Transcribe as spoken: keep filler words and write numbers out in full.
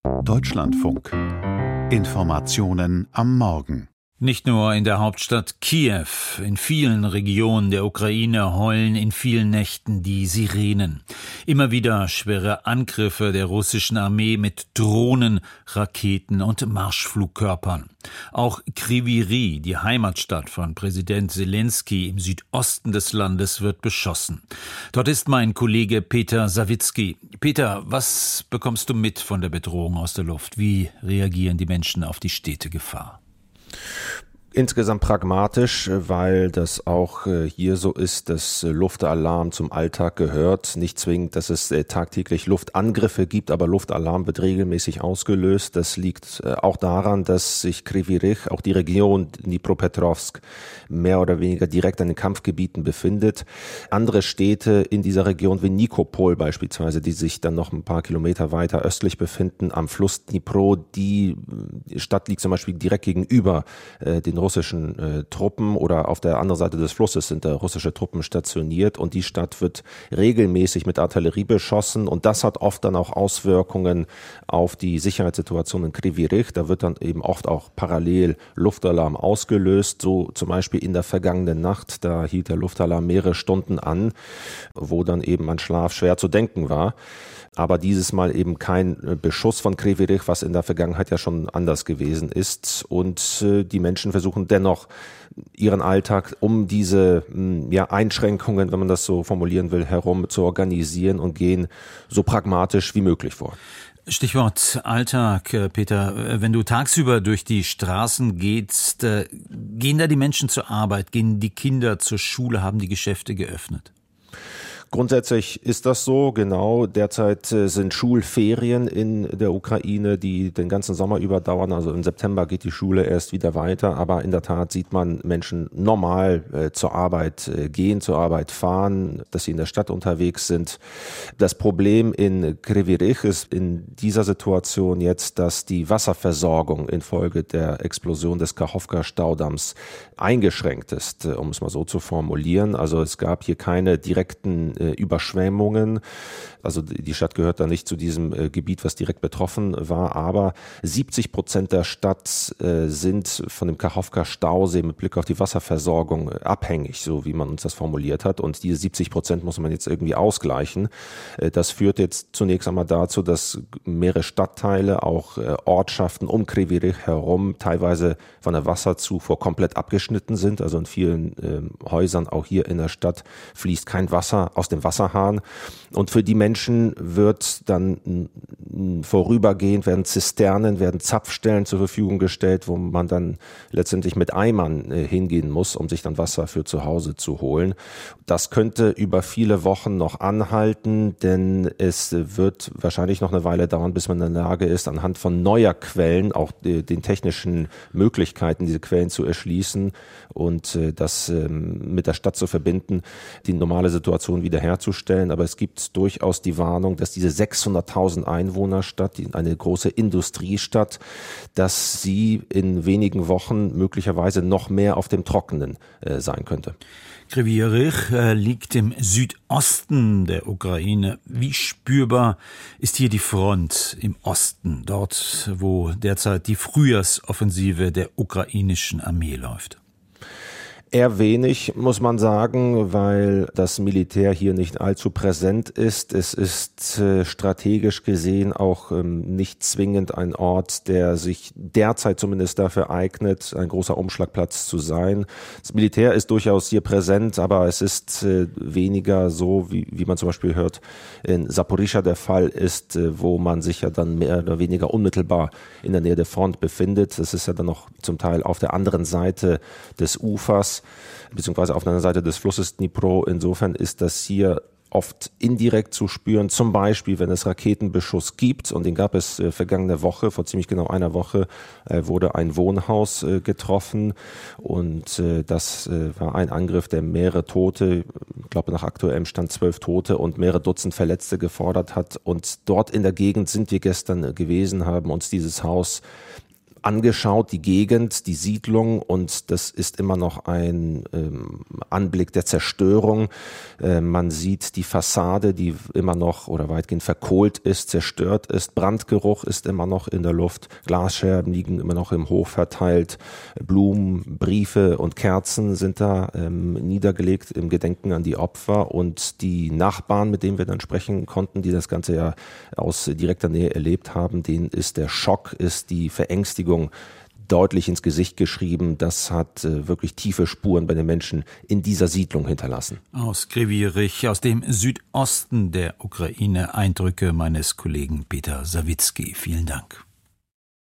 Deutschlandfunk. Informationen am Morgen. Nicht nur in der Hauptstadt Kiew, in vielen Regionen der Ukraine heulen in vielen Nächten die Sirenen. Immer wieder schwere Angriffe der russischen Armee mit Drohnen, Raketen und Marschflugkörpern. Auch Kryvyi Rih, die Heimatstadt von Präsident Selenskyj im Südosten des Landes, wird beschossen. Dort ist mein Kollege Peter Sawicki. Peter, was bekommst du mit von der Bedrohung aus der Luft? Wie reagieren die Menschen auf die stete Gefahr? Insgesamt pragmatisch, weil das auch hier so ist, dass Luftalarm zum Alltag gehört. Nicht zwingend, dass es tagtäglich Luftangriffe gibt, aber Luftalarm wird regelmäßig ausgelöst. Das liegt auch daran, dass sich Kryvyi Rih, auch die Region Dnipropetrovsk, mehr oder weniger direkt an den Kampfgebieten befindet. Andere Städte in dieser Region wie Nikopol beispielsweise, die sich dann noch ein paar Kilometer weiter östlich befinden, am Fluss Dnipro, die Stadt liegt zum Beispiel direkt gegenüber äh, den russischen äh, Truppen, oder auf der anderen Seite des Flusses sind da russische Truppen stationiert, und die Stadt wird regelmäßig mit Artillerie beschossen, und das hat oft dann auch Auswirkungen auf die Sicherheitssituation in Kryvyi Rih. Da wird dann eben oft auch parallel Luftalarm ausgelöst, so zum Beispiel in der vergangenen Nacht, da hielt der Luftalarm mehrere Stunden an, wo dann eben an Schlaf schwer zu denken war. Aber dieses Mal eben kein Beschuss von Kryvyi Rih, was in der Vergangenheit ja schon anders gewesen ist. Und äh, die Menschen versuchen dennoch ihren Alltag um diese ja, Einschränkungen, wenn man das so formulieren will, herum zu organisieren und gehen so pragmatisch wie möglich vor. Stichwort Alltag, Peter. Wenn du tagsüber durch die Straßen gehst, gehen da die Menschen zur Arbeit, gehen die Kinder zur Schule, haben die Geschäfte geöffnet? Grundsätzlich ist das so, genau. Derzeit sind Schulferien in der Ukraine, die den ganzen Sommer überdauern. Also im September geht die Schule erst wieder weiter. Aber in der Tat sieht man Menschen normal äh, zur Arbeit äh, gehen, zur Arbeit fahren, dass sie in der Stadt unterwegs sind. Das Problem in Kryvyi Rih ist in dieser Situation jetzt, dass die Wasserversorgung infolge der Explosion des Kachowka-Staudamms eingeschränkt ist, um es mal so zu formulieren. Also es gab hier keine direkten Überschwemmungen. Also die Stadt gehört da nicht zu diesem äh, Gebiet, was direkt betroffen war, aber siebzig Prozent der Stadt äh, sind von dem Kachowka-Stausee mit Blick auf die Wasserversorgung äh, abhängig, so wie man uns das formuliert hat. Und diese siebzig Prozent muss man jetzt irgendwie ausgleichen. Äh, das führt jetzt zunächst einmal dazu, dass mehrere Stadtteile, auch äh, Ortschaften um Kryvyi Rih herum, teilweise von der Wasserzufuhr komplett abgeschnitten sind. Also in vielen äh, Häusern, auch hier in der Stadt, fließt kein Wasser aus dem Wasserhahn. Und für die Menschen wird dann vorübergehend, werden Zisternen, werden Zapfstellen zur Verfügung gestellt, wo man dann letztendlich mit Eimern äh, hingehen muss, um sich dann Wasser für zu Hause zu holen. Das könnte über viele Wochen noch anhalten, denn es wird wahrscheinlich noch eine Weile dauern, bis man in der Lage ist, anhand von neuer Quellen, auch äh, den technischen Möglichkeiten, diese Quellen zu erschließen und äh, das äh, mit der Stadt zu verbinden, die normale Situation wiederherzustellen. Aber es gibt durchaus die Warnung, dass diese sechshunderttausend Einwohnerstadt, eine große Industriestadt, dass sie in wenigen Wochen möglicherweise noch mehr auf dem Trockenen äh, sein könnte. Kryvyi Rih äh, liegt im Südosten der Ukraine. Wie spürbar ist hier die Front im Osten, dort, wo derzeit die Frühjahrsoffensive der ukrainischen Armee läuft? Eher wenig, muss man sagen, weil das Militär hier nicht allzu präsent ist. Es ist äh, strategisch gesehen auch ähm, nicht zwingend ein Ort, der sich derzeit zumindest dafür eignet, ein großer Umschlagplatz zu sein. Das Militär ist durchaus hier präsent, aber es ist äh, weniger so, wie, wie man zum Beispiel hört, in Saporischschja der Fall ist, äh, wo man sich ja dann mehr oder weniger unmittelbar in der Nähe der Front befindet. Das ist ja dann noch zum Teil auf der anderen Seite des Ufers, beziehungsweise auf einer Seite des Flusses Dnipro. Insofern ist das hier oft indirekt zu spüren, zum Beispiel, wenn es Raketenbeschuss gibt, und den gab es äh, vergangene Woche, vor ziemlich genau einer Woche, äh, wurde ein Wohnhaus äh, getroffen, und äh, das äh, war ein Angriff, der mehrere Tote, ich glaube nach aktuellem Stand zwölf Tote und mehrere Dutzend Verletzte gefordert hat. Und dort in der Gegend sind wir gestern gewesen, haben uns dieses Haus angeschaut, die Gegend, die Siedlung, und das ist immer noch ein ähm, Anblick der Zerstörung. Äh, man sieht die Fassade, die immer noch oder weitgehend verkohlt ist, zerstört ist. Brandgeruch ist immer noch in der Luft. Glasscherben liegen immer noch im Hof verteilt. Blumen, Briefe und Kerzen sind da ähm, niedergelegt im Gedenken an die Opfer, und die Nachbarn, mit denen wir dann sprechen konnten, die das Ganze ja aus direkter Nähe erlebt haben, denen ist der Schock, ist die Verängstigung deutlich ins Gesicht geschrieben. Das hat äh, wirklich tiefe Spuren bei den Menschen in dieser Siedlung hinterlassen. Aus Krivyi-Rih, aus dem Südosten der Ukraine, Eindrücke meines Kollegen Peter Sawicki. Vielen Dank.